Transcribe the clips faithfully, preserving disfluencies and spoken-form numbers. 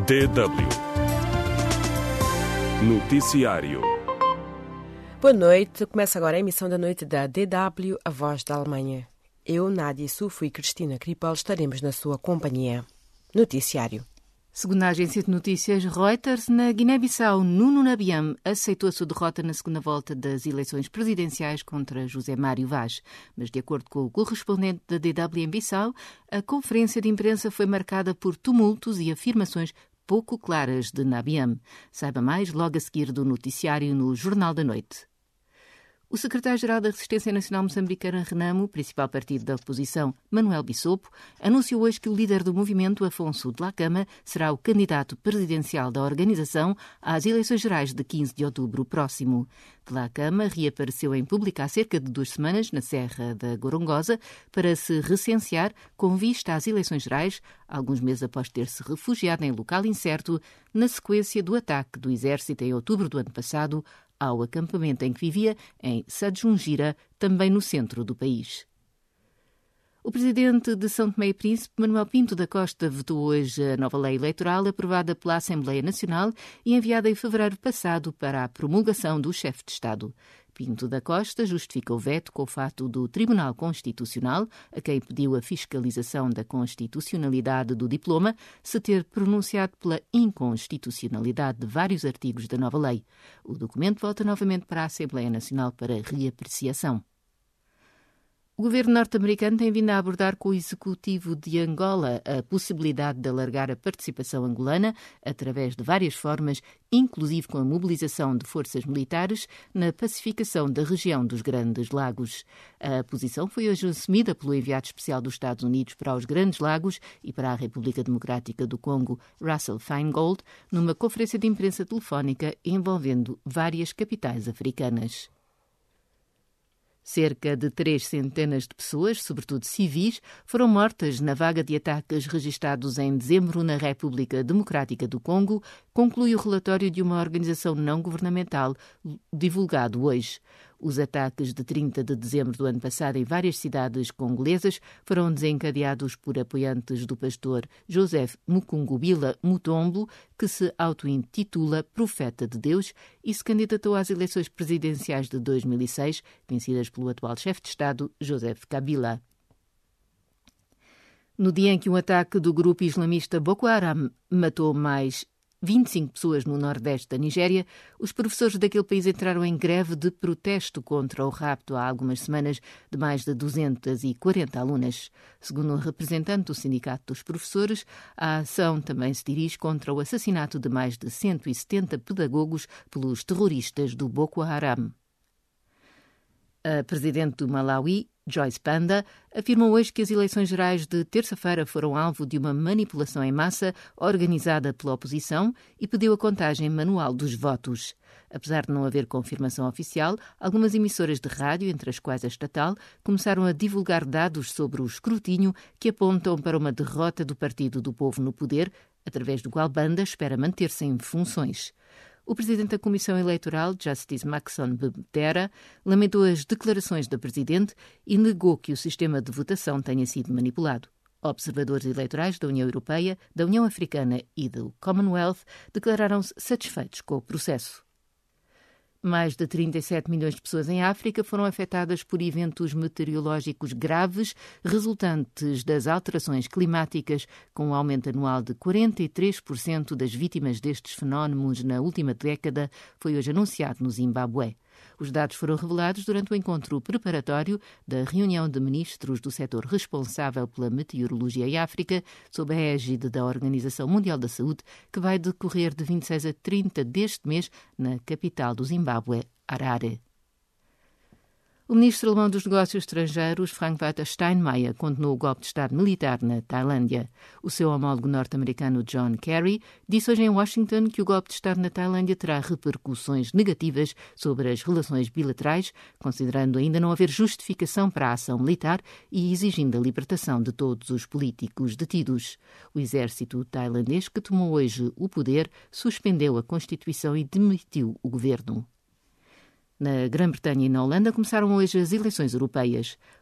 D W Noticiário. Boa noite. Começa agora a emissão da noite da D W, a voz da Alemanha. Eu, Nádia Sufo e Cristina Kripal estaremos na sua companhia. Noticiário. Segundo a agência de notícias Reuters, na Guiné-Bissau, Nuno Nabiam aceitou a sua derrota na segunda volta das eleições presidenciais contra José Mário Vaz. Mas, de acordo com o correspondente da D W em Bissau, a conferência de imprensa foi marcada por tumultos e afirmações pouco claras de Nabiam. Saiba mais logo a seguir do noticiário no Jornal da Noite. O secretário-geral da Resistência Nacional Moçambicana, Renamo, principal partido da oposição, Manuel Bissopo, anunciou hoje que o líder do movimento, Afonso Dhlakama, será o candidato presidencial da organização às eleições gerais de quinze de outubro próximo. Dhlakama reapareceu em público há cerca de duas semanas na Serra da Gorongosa para se recensear com vista às eleições gerais, alguns meses após ter se refugiado em local incerto na sequência do ataque do exército em outubro do ano passado ao acampamento em que vivia, em Sajungira, também no centro do país. O presidente de São Tomé e Príncipe, Manuel Pinto da Costa, votou hoje a nova lei eleitoral aprovada pela Assembleia Nacional e enviada em fevereiro passado para a promulgação do chefe de Estado. Pinto da Costa justifica o veto com o fato do Tribunal Constitucional, a quem pediu a fiscalização da constitucionalidade do diploma, se ter pronunciado pela inconstitucionalidade de vários artigos da nova lei. O documento volta novamente para a Assembleia Nacional para reapreciação. O governo norte-americano tem vindo a abordar com o executivo de Angola a possibilidade de alargar a participação angolana através de várias formas, inclusive com a mobilização de forças militares na pacificação da região dos Grandes Lagos. A posição foi hoje assumida pelo enviado especial dos Estados Unidos para os Grandes Lagos e para a República Democrática do Congo, Russell Feingold, numa conferência de imprensa telefónica envolvendo várias capitais africanas. Cerca de três centenas de pessoas, sobretudo civis, foram mortas na vaga de ataques registados em dezembro na República Democrática do Congo, conclui o relatório de uma organização não-governamental divulgado hoje. Os ataques de trinta de dezembro do ano passado em várias cidades congolesas foram desencadeados por apoiantes do pastor Joseph Mukungubila Mutombo, que se auto-intitula Profeta de Deus e se candidatou às eleições presidenciais de dois mil e seis, vencidas pelo atual chefe de Estado, Joseph Kabila. No dia em que um ataque do grupo islamista Boko Haram matou mais vinte e cinco pessoas no nordeste da Nigéria, os professores daquele país entraram em greve de protesto contra o rapto há algumas semanas de mais de duzentas e quarenta alunas. Segundo um representante do Sindicato dos Professores, a ação também se dirige contra o assassinato de mais de cento e setenta pedagogos pelos terroristas do Boko Haram. A presidente do Malawi, Joyce Banda, afirmou hoje que as eleições gerais de terça-feira foram alvo de uma manipulação em massa organizada pela oposição e pediu a contagem manual dos votos. Apesar de não haver confirmação oficial, algumas emissoras de rádio, entre as quais a estatal, começaram a divulgar dados sobre o escrutínio que apontam para uma derrota do Partido do Povo no poder, através do qual Banda espera manter-se em funções. O presidente da Comissão Eleitoral, Justice Maxon Bebetera, lamentou as declarações da presidente e negou que o sistema de votação tenha sido manipulado. Observadores eleitorais da União Europeia, da União Africana e do Commonwealth declararam-se satisfeitos com o processo. Mais de trinta e sete milhões de pessoas em África foram afetadas por eventos meteorológicos graves resultantes das alterações climáticas, com um aumento anual de quarenta e três por cento das vítimas destes fenómenos na última década, foi hoje anunciado no Zimbábue. Os dados foram revelados durante o encontro preparatório da reunião de ministros do setor responsável pela meteorologia em África, sob a égide da Organização Mundial da Saúde, que vai decorrer de vinte e seis a trinta deste mês na capital do Zimbábue, Harare. O ministro alemão dos Negócios Estrangeiros, Frank-Walter Steinmeier, condenou o golpe de Estado militar na Tailândia. O seu homólogo norte-americano John Kerry disse hoje em Washington que o golpe de Estado na Tailândia terá repercussões negativas sobre as relações bilaterais, considerando ainda não haver justificação para a ação militar e exigindo a libertação de todos os políticos detidos. O exército tailandês, que tomou hoje o poder, suspendeu a Constituição e demitiu o governo. Na Grã-Bretanha e na Holanda começaram hoje as eleições europeias.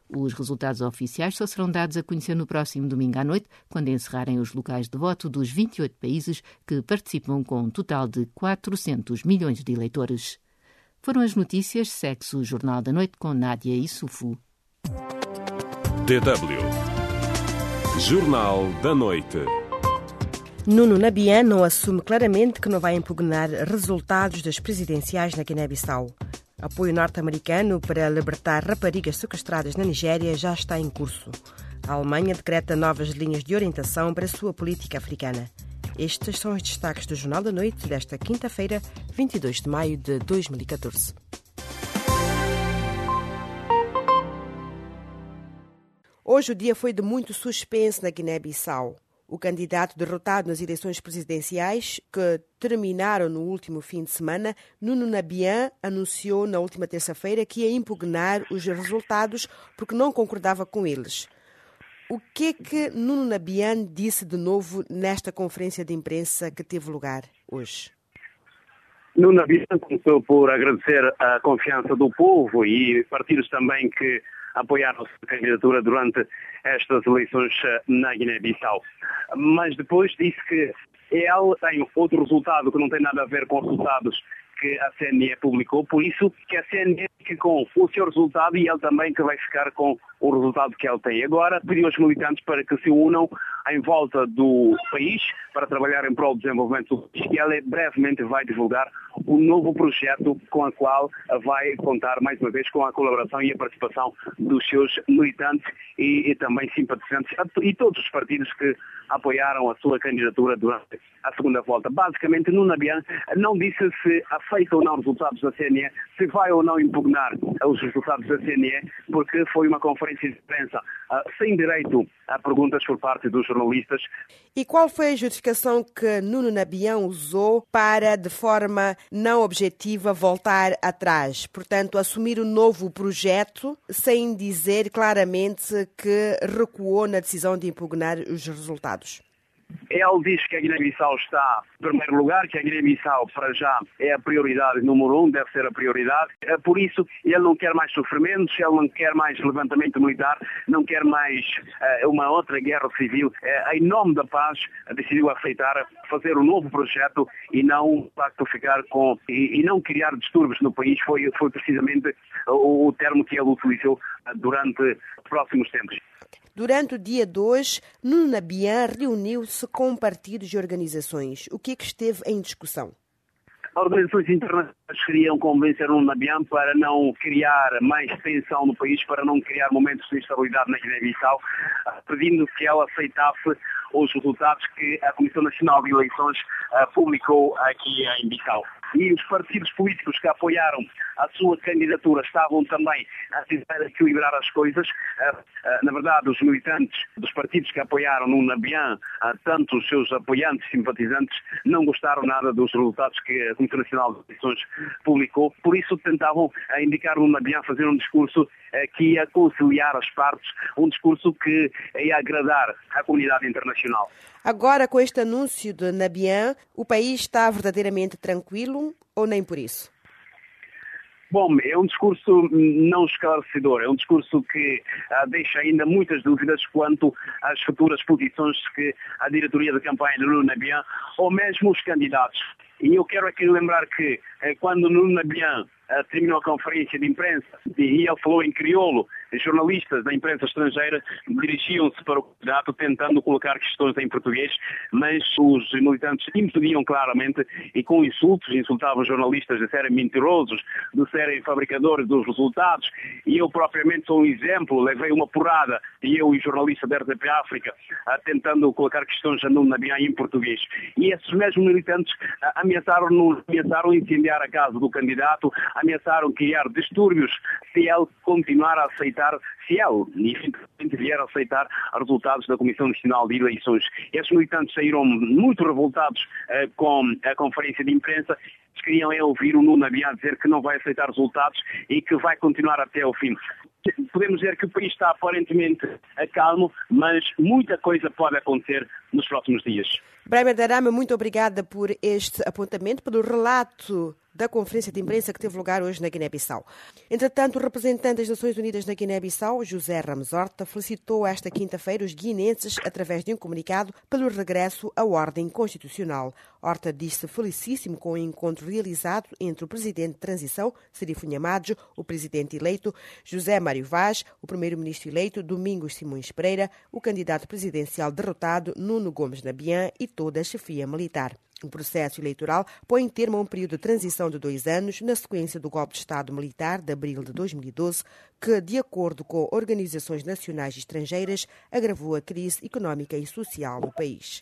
Os resultados oficiais só serão dados a conhecer no próximo domingo à noite, quando encerrarem os locais de voto dos vinte e oito países que participam com um total de quatrocentos milhões de eleitores. Foram as notícias. Segue-se o Jornal da Noite com Nádia Issoufou. D W Jornal da Noite. Nuno Nabian não assume claramente que não vai impugnar resultados das presidenciais na Guiné-Bissau. Apoio norte-americano para libertar raparigas sequestradas na Nigéria já está em curso. A Alemanha decreta novas linhas de orientação para a sua política africana. Estes são os destaques do Jornal da Noite desta quinta-feira, vinte e dois de maio de dois mil e catorze. Hoje o dia foi de muito suspense na Guiné-Bissau. O candidato derrotado nas eleições presidenciais, que terminaram no último fim de semana, Nuno Nabian, anunciou na última terça-feira que ia impugnar os resultados porque não concordava com eles. O que é que Nuno Nabian disse de novo nesta conferência de imprensa que teve lugar hoje? Nuno Nabian começou por agradecer a confiança do povo e partidos também que apoiaram a sua candidatura durante estas eleições na Guiné-Bissau. Mas depois disse que ele tem outro resultado que não tem nada a ver com os resultados que a C N E publicou, por isso que a C N E fica com o seu resultado e ele também que vai ficar com o resultado que ele tem. Agora pediu aos militantes para que se unam em volta do país para trabalhar em prol do desenvolvimento do país e ele brevemente vai divulgar um novo projeto com o qual vai contar mais uma vez com a colaboração e a participação dos seus militantes e, e também simpatizantes e todos os partidos que apoiaram a sua candidatura durante a segunda volta. Basicamente, Nuno Nabian não disse se aceita ou não os resultados da C N E, se vai ou não impugnar os resultados da C N E, porque foi uma conferência de imprensa uh, sem direito a perguntas por parte dos jornalistas. E qual foi a justificação que Nuno Nabian usou para, de forma não objetiva, voltar atrás? Portanto, assumir um novo projeto sem dizer claramente que recuou na decisão de impugnar os resultados. Ele diz que a Guiné-Bissau está em primeiro lugar, que a Guiné-Bissau para já é a prioridade número um, deve ser a prioridade. Por isso, ele não quer mais sofrimentos, ele não quer mais levantamento militar, não quer mais uh, uma outra guerra civil. Uh, em nome da paz, uh, decidiu aceitar fazer um novo projeto e não, de facto, ficar com e, e não criar distúrbios no país. Foi, foi precisamente o, o termo que ele utilizou uh, durante os próximos tempos. Durante o dia de hoje, Nuno Nabian reuniu-se com partidos e organizações. O que é que esteve em discussão? Organizações internacionais queriam convencer o Nabian para não criar mais tensão no país, para não criar momentos de instabilidade na Guiné-Bissau, pedindo que ela aceitasse os resultados que a Comissão Nacional de Eleições uh, publicou aqui em Bissau. E os partidos políticos que apoiaram a sua candidatura estavam também a tentar equilibrar as coisas. Uh, uh, na verdade, os militantes dos partidos que apoiaram no Nabian, uh, tanto os seus apoiantes e simpatizantes, não gostaram nada dos resultados que a Comissão Nacional de Eleições publicou. Por isso, tentavam uh, indicar no Nabian fazer um discurso uh, que ia conciliar as partes, um discurso que ia agradar a comunidade internacional. Agora, com este anúncio de Nabian, o país está verdadeiramente tranquilo ou nem por isso? Bom, é um discurso não esclarecedor, é um discurso que uh, deixa ainda muitas dúvidas quanto às futuras posições que a diretoria da campanha de Nuno Nabian ou mesmo os candidatos. E eu quero aqui lembrar que eh, quando Nuno Nabian uh, terminou a conferência de imprensa e ele falou em crioulo, jornalistas da imprensa estrangeira dirigiam-se para o candidato tentando colocar questões em português, mas os militantes impediam claramente e com insultos, insultavam os jornalistas de serem mentirosos, de serem fabricadores dos resultados. E eu propriamente sou um exemplo, levei uma porrada, e eu e o jornalista da R T P África, uh, tentando colocar questões a Nuno Nabian em português. E esses mesmos militantes uh, ameaçaram, ameaçaram incendiar a casa do candidato, ameaçaram criar distúrbios se ele continuar a aceitar, se ele eventualmente vier a aceitar os resultados da Comissão Nacional de Eleições. Esses militantes saíram muito revoltados uh, com a conferência de imprensa. Eles queriam é ouvir o Nuno Nabian dizer que não vai aceitar resultados e que vai continuar até ao fim. Podemos dizer que o país está aparentemente calmo, mas muita coisa pode acontecer nos próximos dias. Bremer Darama, muito obrigada por este apontamento, pelo relato da conferência de imprensa que teve lugar hoje na Guiné-Bissau. Entretanto, o representante das Nações Unidas na Guiné-Bissau, José Ramos Horta, felicitou esta quinta-feira os guineenses através de um comunicado pelo regresso à ordem constitucional. Horta disse felicíssimo com o encontro realizado entre o presidente de transição, Serifo Nhamajo, o presidente eleito, José Mário Vaz, o primeiro-ministro eleito, Domingos Simões Pereira, o candidato presidencial derrotado, Nuno Gomes Nabian, e toda a chefia militar. O processo eleitoral põe termo a um período de transição de dois anos, na sequência do golpe de Estado militar de abril de dois mil e doze, que, de acordo com organizações nacionais e estrangeiras, agravou a crise económica e social do país.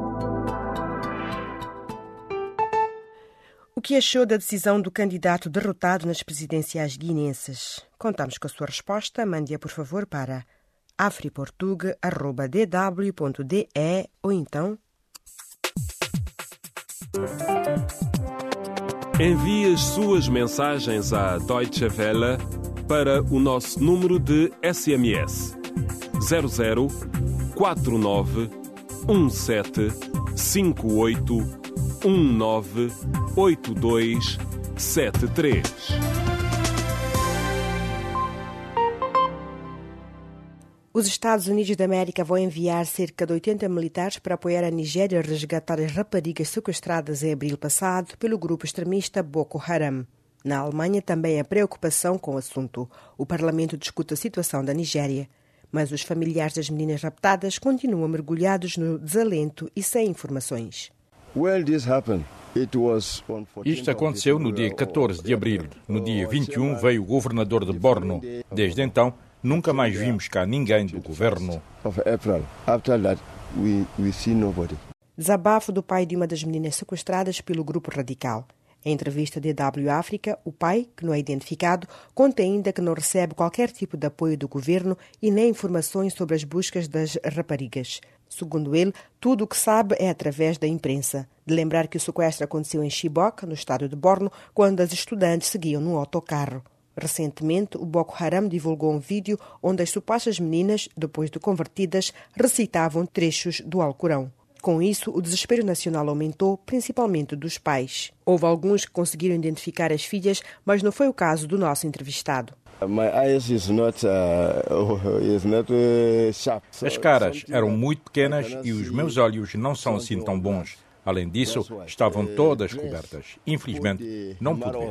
O que achou da decisão do candidato derrotado nas presidenciais guineenses? Contamos com a sua resposta. Mande-a, por favor, para afriportugue arroba d w ponto d e ou então envie as suas mensagens à Deutsche Welle para o nosso número de S M S zero zero quatro nove um sete cinco oito um nove oito dois sete três. Os Estados Unidos da América vão enviar cerca de oitenta militares para apoiar a Nigéria a resgatar as raparigas sequestradas em abril passado pelo grupo extremista Boko Haram. Na Alemanha também há preocupação com o assunto. O Parlamento discute a situação da Nigéria, mas os familiares das meninas raptadas continuam mergulhados no desalento e sem informações. Well, this happened. Isto aconteceu no dia catorze de abril. No dia vinte e um veio o governador de Borno. Desde então, nunca mais vimos cá ninguém do governo. Desabafo do pai de uma das meninas sequestradas pelo grupo radical. Em entrevista D W África, o pai, que não é identificado, conta ainda que não recebe qualquer tipo de apoio do governo e nem informações sobre as buscas das raparigas. Segundo ele, tudo o que sabe é através da imprensa. De lembrar que o sequestro aconteceu em Chibok, no estado de Borno, quando as estudantes seguiam num autocarro. Recentemente, o Boko Haram divulgou um vídeo onde as supostas meninas, depois de convertidas, recitavam trechos do Alcorão. Com isso, o desespero nacional aumentou, principalmente dos pais. Houve alguns que conseguiram identificar as filhas, mas não foi o caso do nosso entrevistado. As caras eram muito pequenas e os meus olhos não são assim tão bons. Além disso, estavam todas cobertas. Infelizmente, não pude ver.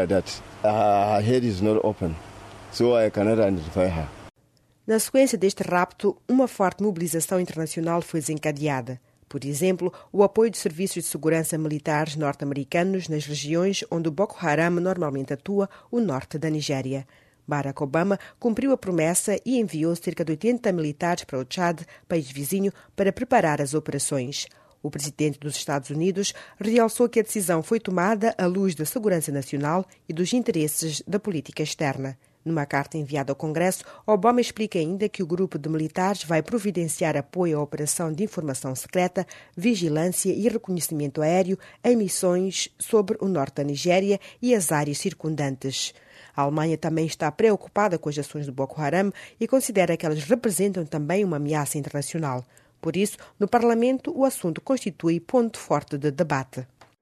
Na sequência deste rapto, uma forte mobilização internacional foi desencadeada. Por exemplo, o apoio de serviços de segurança militares norte-americanos nas regiões onde o Boko Haram normalmente atua, o norte da Nigéria. Barack Obama cumpriu a promessa e enviou cerca de oitenta militares para o Tchad, país vizinho, para preparar as operações. O presidente dos Estados Unidos realçou que a decisão foi tomada à luz da segurança nacional e dos interesses da política externa. Numa carta enviada ao Congresso, Obama explica ainda que o grupo de militares vai providenciar apoio à operação de informação secreta, vigilância e reconhecimento aéreo em missões sobre o norte da Nigéria e as áreas circundantes. A Alemanha também está preocupada com as ações do Boko Haram e considera que elas representam também uma ameaça internacional. Por isso, no Parlamento, o assunto constitui ponto forte de debate.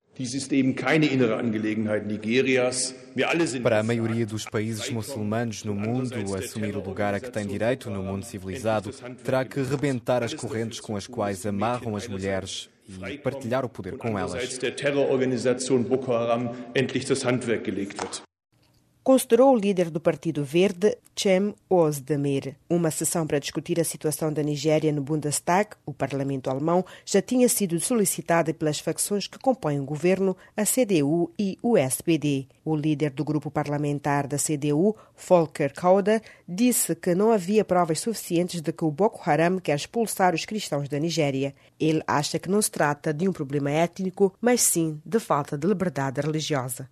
Para a maioria dos países muçulmanos no mundo, assumir o lugar a que tem direito no mundo civilizado terá que rebentar as correntes com as quais amarram as mulheres e partilhar o poder com elas. Considerou o líder do Partido Verde, Cem Özdemir. Uma sessão para discutir a situação da Nigéria no Bundestag, o parlamento alemão, já tinha sido solicitada pelas facções que compõem o governo, a C D U e o S P D. O líder do grupo parlamentar da C D U, Volker Kauder, disse que não havia provas suficientes de que o Boko Haram quer expulsar os cristãos da Nigéria. Ele acha que não se trata de um problema étnico, mas sim de falta de liberdade religiosa.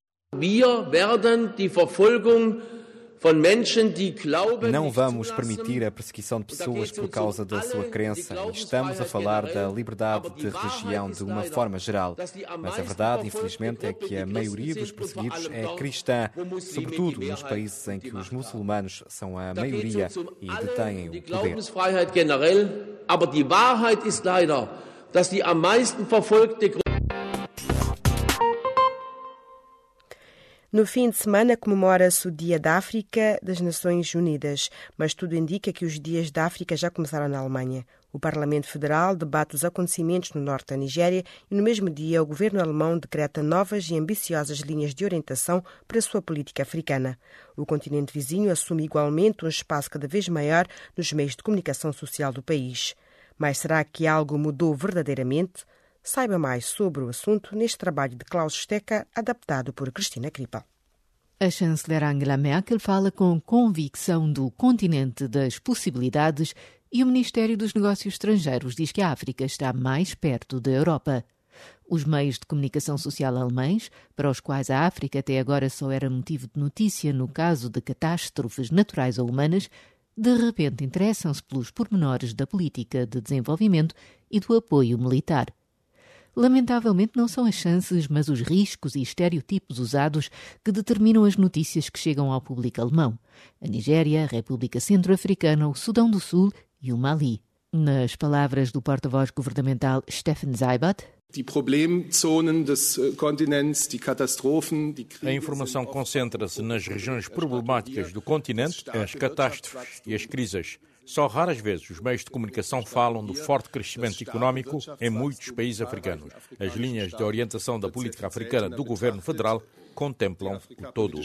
Não vamos permitir a perseguição de pessoas por causa da sua crença e estamos a falar da liberdade de religião de uma forma geral. Mas a verdade, infelizmente, é que a maioria dos perseguidos é cristã, sobretudo nos países em que os muçulmanos são a maioria e detêm o poder. No fim de semana comemora-se o Dia da África das Nações Unidas, mas tudo indica que os Dias da África já começaram na Alemanha. O Parlamento Federal debate os acontecimentos no norte da Nigéria e no mesmo dia o governo alemão decreta novas e ambiciosas linhas de orientação para a sua política africana. O continente vizinho assume igualmente um espaço cada vez maior nos meios de comunicação social do país. Mas será que algo mudou verdadeiramente? Saiba mais sobre o assunto neste trabalho de Klaus Stecker, adaptado por Cristina Krippel. A chanceler Angela Merkel fala com convicção do continente das possibilidades e o Ministério dos Negócios Estrangeiros diz que a África está mais perto da Europa. Os meios de comunicação social alemães, para os quais a África até agora só era motivo de notícia no caso de catástrofes naturais ou humanas, de repente interessam-se pelos pormenores da política de desenvolvimento e do apoio militar. Lamentavelmente não são as chances, mas os riscos e estereotipos usados que determinam as notícias que chegam ao público alemão. A Nigéria, a República Centro-Africana, o Sudão do Sul e o Mali. Nas palavras do porta-voz governamental Steffen Seibert, Die Problemzonen des Kontinents, die Katastrophen, die Kriege. A informação concentra-se nas regiões problemáticas do continente, as catástrofes e as crises. Só raras vezes os meios de comunicação falam do forte crescimento económico em muitos países africanos. As linhas de orientação da política africana do governo federal contemplam o todo.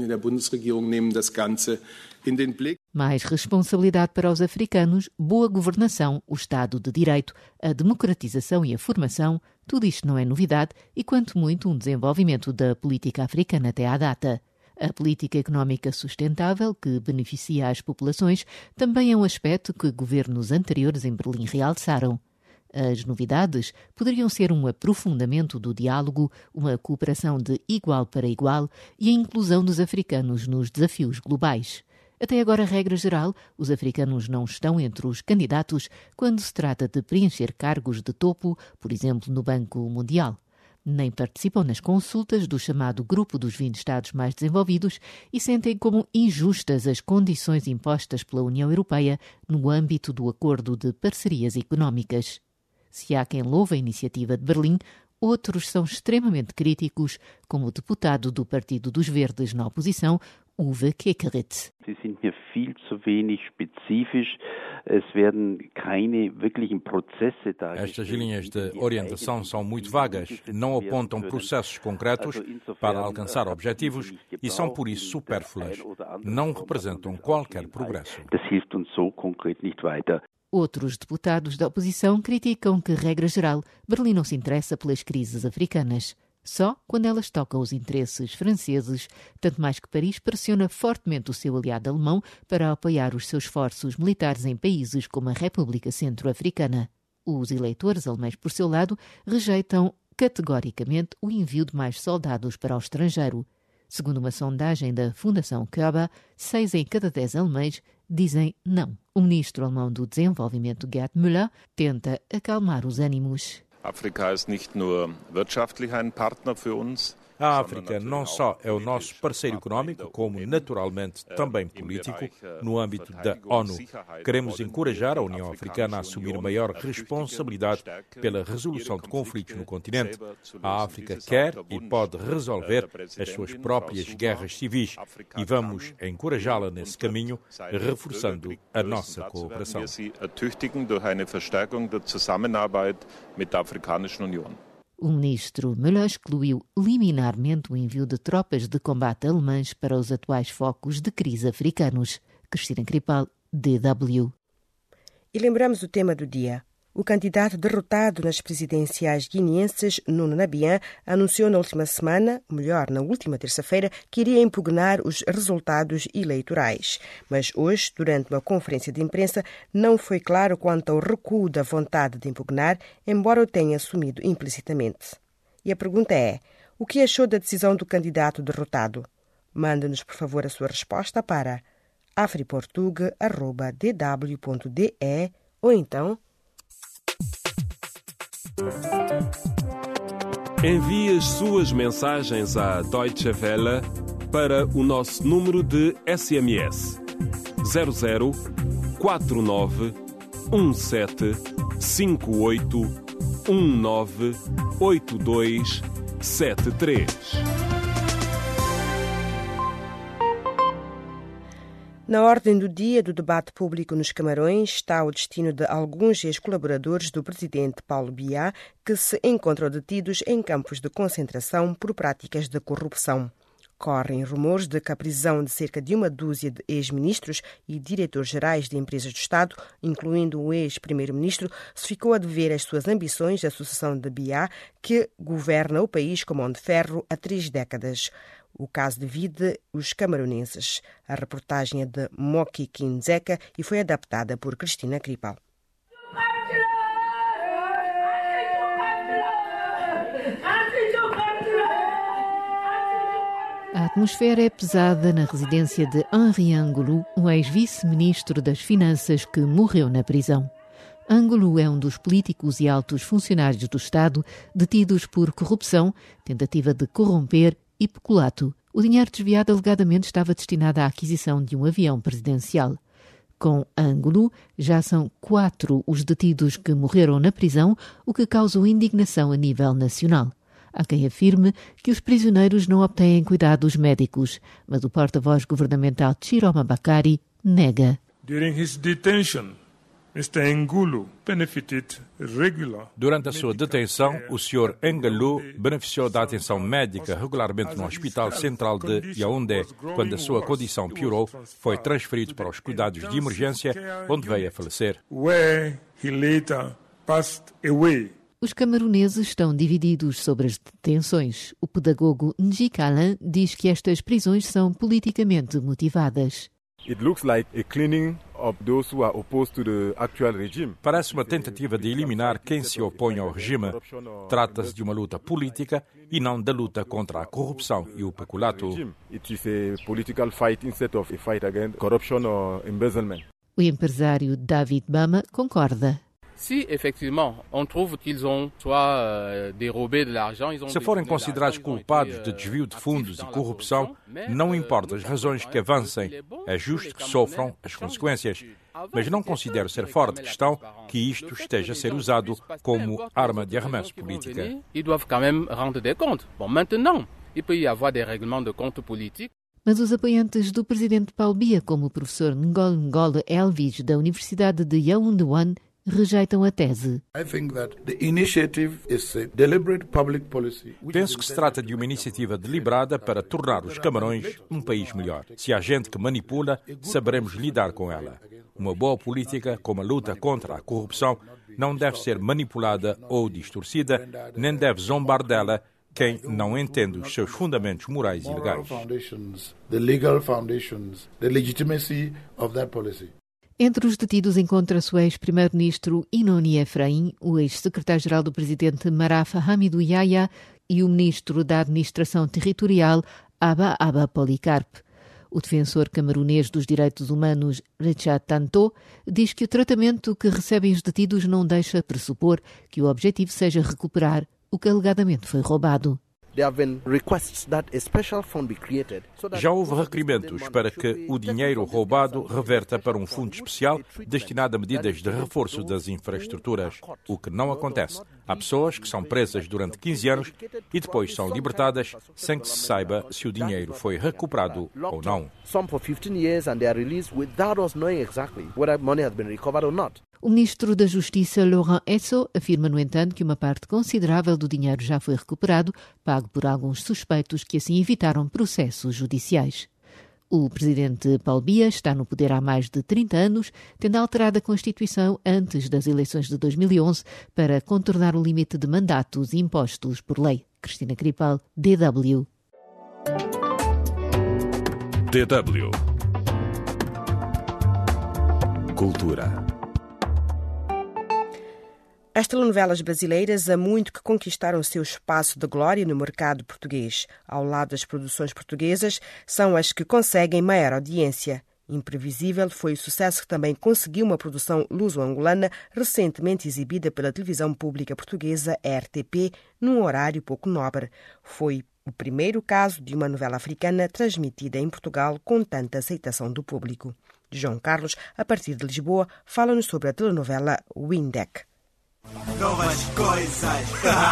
Mais responsabilidade para os africanos, boa governação, o Estado de Direito, a democratização e a formação, tudo isto não é novidade e, quanto muito, um desenvolvimento da política africana até à data. A política económica sustentável, que beneficia as populações, também é um aspecto que governos anteriores em Berlim realçaram. As novidades poderiam ser um aprofundamento do diálogo, uma cooperação de igual para igual e a inclusão dos africanos nos desafios globais. Até agora, regra geral, os africanos não estão entre os candidatos quando se trata de preencher cargos de topo, por exemplo, no Banco Mundial. Nem participam nas consultas do chamado Grupo dos vinte Estados Mais Desenvolvidos e sentem como injustas as condições impostas pela União Europeia no âmbito do Acordo de Parcerias Económicas. Se há quem louve a iniciativa de Berlim, outros são extremamente críticos, como o deputado do Partido dos Verdes na oposição, Uwe Kekkeritz. Sie sind mir viel zu wenig spezifisch. Es werden keine wirklichen Prozesse dargestellt. Estas linhas de orientação são muito vagas, não apontam processos concretos para alcançar objetivos e são por isso supérfluas. Não representam qualquer progresso. Das hilft uns so konkret nicht weiter. Outros deputados da oposição criticam que, regra geral, Berlim não se interessa pelas crises africanas. Só quando elas tocam os interesses franceses, tanto mais que Paris pressiona fortemente o seu aliado alemão para apoiar os seus esforços militares em países como a República Centro-Africana. Os eleitores alemães, por seu lado, rejeitam categoricamente o envio de mais soldados para o estrangeiro. Segundo uma sondagem da Fundação Koeba, seis em cada dez alemães dizem não. O ministro alemão do Desenvolvimento, Gerd Müller, tenta acalmar os ânimos. África ist nicht nur wirtschaftlich ein Partner für uns. A África não só é o nosso parceiro económico, como naturalmente também político, no âmbito da ONU. Queremos encorajar a União Africana a assumir maior responsabilidade pela resolução de conflitos no continente. A África quer e pode resolver as suas próprias guerras civis e vamos encorajá-la nesse caminho, reforçando a nossa cooperação. O ministro Müller excluiu liminarmente o envio de tropas de combate alemãs para os atuais focos de crise africanos. Cristina Krippel, D W. E lembramos o tema do dia. O candidato derrotado nas presidenciais guineenses, Nuno Nabian, anunciou na última semana, ou melhor, na última terça-feira, que iria impugnar os resultados eleitorais. Mas hoje, durante uma conferência de imprensa, não foi claro quanto ao recuo da vontade de impugnar, embora o tenha assumido implicitamente. E a pergunta é, o que achou da decisão do candidato derrotado? Mande-nos, por favor, a sua resposta para afriportugue arroba d w ponto d e ou então... Envie as suas mensagens à Deutsche Welle para o nosso número de S M S zero zero quatro nove um sete cinco oito um nove oito dois sete três. Na ordem do dia do debate público nos Camarões está o destino de alguns ex-colaboradores do presidente Paulo Biya que se encontram detidos em campos de concentração por práticas de corrupção. Correm rumores de que a prisão de cerca de uma dúzia de ex-ministros e diretores-gerais de empresas do Estado, incluindo o ex-primeiro-ministro, se ficou a dever às suas ambições da sucessão de Biya, que governa o país com mão de ferro há três décadas. O caso divide os camaronenses. A reportagem é de Moki Kindzeka e foi adaptada por Cristina Cripal. A atmosfera é pesada na residência de Henri Angolo, um ex-vice-ministro das Finanças que morreu na prisão. Angolo é um dos políticos e altos funcionários do Estado detidos por corrupção, tentativa de corromper e peculato. O dinheiro desviado alegadamente estava destinado à aquisição de um avião presidencial. Com Angolo, já são quatro os detidos que morreram na prisão, o que causou indignação a nível nacional. Há quem afirme que os prisioneiros não obtêm cuidados médicos, mas o porta-voz governamental Chiroma Bakari nega. During his detention, mister Angolo benefited regular. Durante a sua detenção, o senhor Angolo beneficiou da atenção médica regularmente no Hospital Central de Yaoundé. Quando a sua condição piorou, foi transferido para os cuidados de emergência, onde veio a falecer. Where he later passed away. Os camaroneses estão divididos sobre as detenções. O pedagogo Nji Kalan diz que estas prisões são politicamente motivadas. Parece uma tentativa de eliminar quem se opõe ao regime. Trata-se de uma luta política e não da luta contra a corrupção e o peculato. O empresário David Bama concorda. Se, effectivement, on trouve qu'ils ont soit euh, dérobé de l'argent, ils ont Se forem considerados culpados de desvio de fundos e corrupção, não importa as razões que avancem, é justo que sofram as consequências. Mas não considero ser fora de questão que isto esteja a ser usado como arma de arremesso política. Ils doivent quand même rendre des comptes. Bon, maintenant, il peut y avoir des règlements de compte politiques. Mas os apoiantes do presidente Paulo Biya, como o professor Ngol Ngol Elvis, da Universidade de Yaoundé, rejeitam a tese. Penso que se trata de uma iniciativa deliberada para tornar os Camarões um país melhor. Se há gente que manipula, saberemos lidar com ela. Uma boa política, como a luta contra a corrupção, não deve ser manipulada ou distorcida, nem deve zombar dela quem não entende os seus fundamentos morais e legais. Entre os detidos encontra-se o ex-primeiro-ministro Inoni Efraim, o ex-secretário-geral do presidente Marafa Hamidou Yahya e o ministro da Administração Territorial Abba Abba Policarpe. O defensor camerunês dos direitos humanos Richard Tanto diz que o tratamento que recebem os detidos não deixa pressupor que o objetivo seja recuperar o que alegadamente foi roubado. Já houve requerimentos para que o dinheiro roubado reverta para um fundo especial destinado a medidas de reforço das infraestruturas, o que não acontece. Há pessoas que são presas durante quinze anos e depois são libertadas sem que se saiba se o dinheiro foi recuperado ou não. O ministro da Justiça, Laurent Esso, afirma, no entanto, que uma parte considerável do dinheiro já foi recuperado, pago por alguns suspeitos que assim evitaram processos judiciais. O presidente Paulo Biya está no poder há mais de trinta anos, tendo alterado a Constituição antes das eleições de dois mil e onze para contornar o limite de mandatos impostos por lei. Cristina Cripal, D W. D W. Cultura. As telenovelas brasileiras há muito que conquistaram seu espaço de glória no mercado português. Ao lado das produções portuguesas, são as que conseguem maior audiência. Imprevisível foi o sucesso que também conseguiu uma produção luso-angolana recentemente exibida pela televisão pública portuguesa R T P num horário pouco nobre. Foi o primeiro caso de uma novela africana transmitida em Portugal com tanta aceitação do público. João Carlos, a partir de Lisboa, fala-nos sobre a telenovela Windeck. Novas coisas.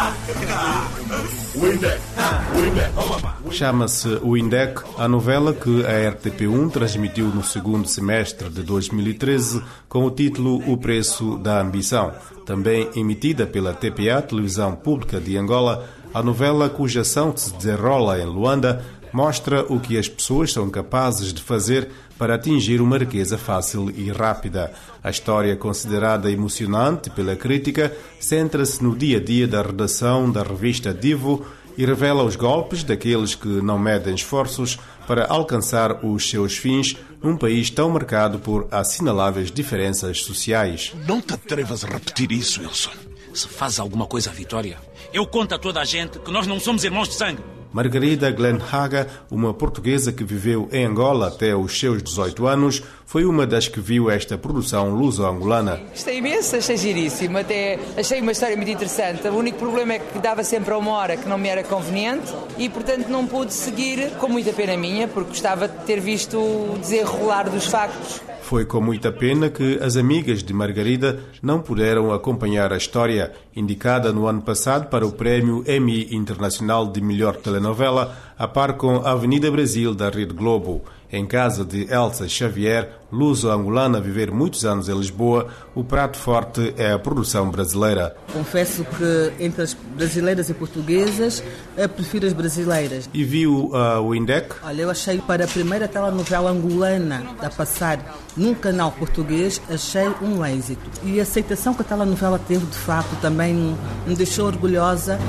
Chama-se O Indec, a novela que a R T P um transmitiu no segundo semestre de dois mil e treze com o título O Preço da Ambição. Também emitida pela T P A, Televisão Pública de Angola, a novela, cuja ação se desenrola em Luanda, mostra o que as pessoas são capazes de fazer para atingir uma riqueza fácil e rápida. A história, considerada emocionante pela crítica, centra-se no dia-a-dia da redação da revista Divo e revela os golpes daqueles que não medem esforços para alcançar os seus fins num país tão marcado por assinaláveis diferenças sociais. Não te atrevas a repetir isso, Wilson. Se faz alguma coisa à Vitória, eu conto a toda a gente que nós não somos irmãos de sangue. Margarida Glenhaga, uma portuguesa que viveu em Angola até os seus dezoito anos, foi uma das que viu esta produção luso-angolana. Gostei imenso, achei giríssimo, até achei uma história muito interessante. O único problema é que dava sempre a uma hora que não me era conveniente e, portanto, não pude seguir, com muita pena minha, porque gostava de ter visto o desenrolar dos factos. Foi com muita pena que as amigas de Margarida não puderam acompanhar a história, indicada no ano passado para o Prémio Emmy Internacional de Melhor Telenovela, a par com a Avenida Brasil da Rede Globo. Em casa de Elsa Xavier, luso-angolana a viver muitos anos em Lisboa, o prato forte é a produção brasileira. Confesso que entre as brasileiras e portuguesas, eu prefiro as brasileiras. E viu uh, o Indec? Olha, eu achei para a primeira telenovela angolana a passar num canal português, achei um êxito. E a aceitação que a telenovela teve, de facto, também me deixou orgulhosa.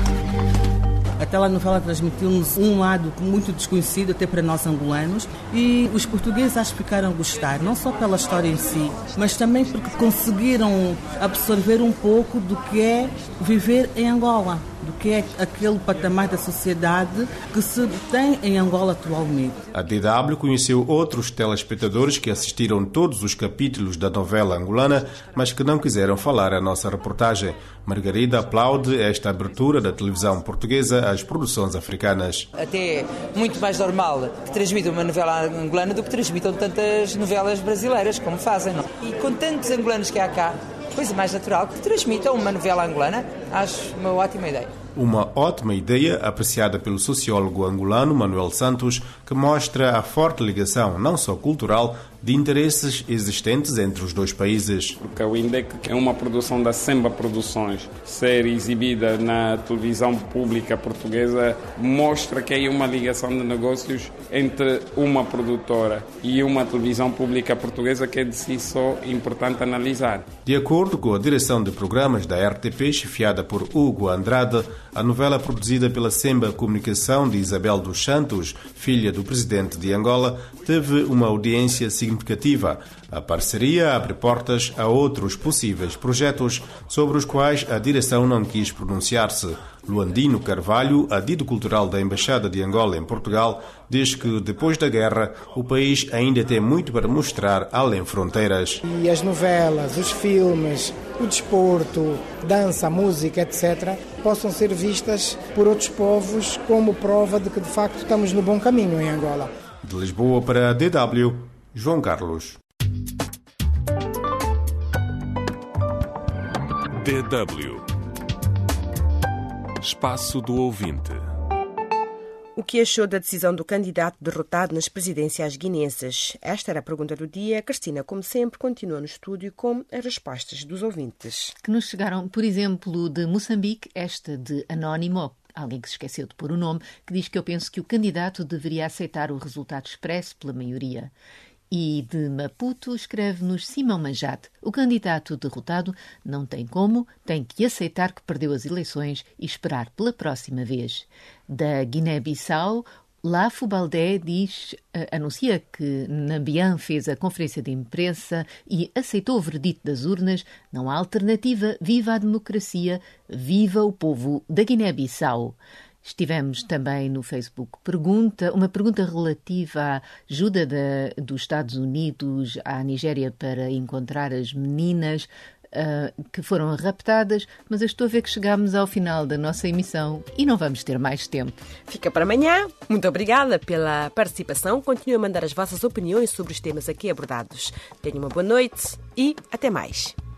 A telenovela transmitiu-nos um lado muito desconhecido até para nós angolanos e os portugueses acho que ficaram a gostar, não só pela história em si, mas também porque conseguiram absorver um pouco do que é viver em Angola, do que é aquele patamar da sociedade que se tem em Angola atualmente. A D W conheceu outros telespectadores que assistiram todos os capítulos da novela angolana, mas que não quiseram falar à nossa reportagem. Margarida aplaude esta abertura da televisão portuguesa às produções africanas. Até é muito mais normal que transmitam uma novela angolana do que transmitam tantas novelas brasileiras como fazem. Não? E com tantos angolanos que há cá, coisa mais natural que transmitam uma novela angolana, acho uma ótima ideia. Uma ótima ideia apreciada pelo sociólogo angolano Manuel Santos, que mostra a forte ligação, não só cultural, de interesses existentes entre os dois países. Porque o Indec é uma produção da Semba Produções. Ser exibida na televisão pública portuguesa mostra que há uma ligação de negócios entre uma produtora e uma televisão pública portuguesa que é de si só importante analisar. De acordo com a direção de programas da R T P, chefiada por Hugo Andrade, a novela produzida pela Semba Comunicação de Isabel dos Santos, filha do presidente de Angola, teve uma audiência significativa. A parceria abre portas a outros possíveis projetos sobre os quais a direção não quis pronunciar-se. Luandino Carvalho, adido cultural da Embaixada de Angola em Portugal, diz que depois da guerra o país ainda tem muito para mostrar além fronteiras. E as novelas, os filmes, o desporto, dança, música, etcétera, possam ser vistas por outros povos como prova de que de facto estamos no bom caminho em Angola. De Lisboa para a D W, João Carlos. D W Espaço do Ouvinte. O que achou da decisão do candidato derrotado nas presidenciais guineenses? Esta era a pergunta do dia. Cristina, como sempre, continua no estúdio com as respostas dos ouvintes. Que nos chegaram, por exemplo, de Moçambique, esta de Anónimo, alguém que se esqueceu de pôr o nome, que diz que eu penso que o candidato deveria aceitar o resultado expresso pela maioria. E de Maputo escreve-nos Simão Manjate. O candidato derrotado não tem como, tem que aceitar que perdeu as eleições e esperar pela próxima vez. Da Guiné-Bissau, Lafo Baldé diz, anuncia que Nambian fez a conferência de imprensa e aceitou o veredito das urnas. Não há alternativa. Viva a democracia, viva o povo da Guiné-Bissau. Estivemos também no Facebook pergunta, uma pergunta relativa à ajuda da, dos Estados Unidos à Nigéria para encontrar as meninas uh, que foram raptadas, mas eu estou a ver que chegámos ao final da nossa emissão e não vamos ter mais tempo. Fica para amanhã. Muito obrigada pela participação. Continue a mandar as vossas opiniões sobre os temas aqui abordados. Tenham uma boa noite e até mais.